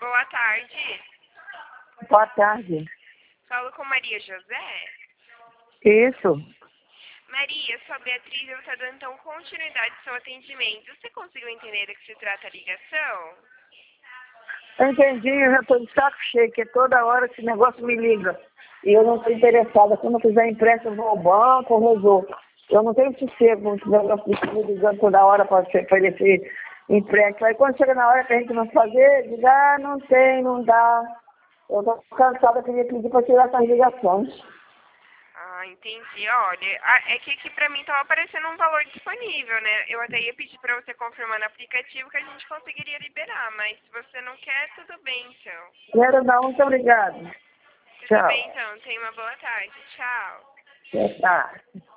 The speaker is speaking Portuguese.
Boa tarde. Boa tarde. Falo com Maria José. Isso. Maria, sou a Beatriz, eu estou dando então continuidade ao seu atendimento. Você conseguiu entender do que se trata a ligação? Eu entendi, eu já estou de saco cheio, porque toda hora esse negócio me liga. E eu não estou interessada. Se eu não quiser empréstimo, eu vou ao banco ou resolvo. Eu não tenho sossego com esse negócio de me ligando toda hora para oferecer empréstimo. Aí quando chega na hora que a gente não fazer, diz, não tem, não dá. Eu estou cansada, queria pedir para tirar essas ligações. Ah, entendi. Olha, é que aqui pra mim estava aparecendo um valor disponível, né? Eu até ia pedir para você confirmar no aplicativo que a gente conseguiria liberar, mas se você não quer, tudo bem então. Quero não, muito obrigada. Tudo Tchau. bem então, tenha uma boa tarde. Tchau. Boa tarde.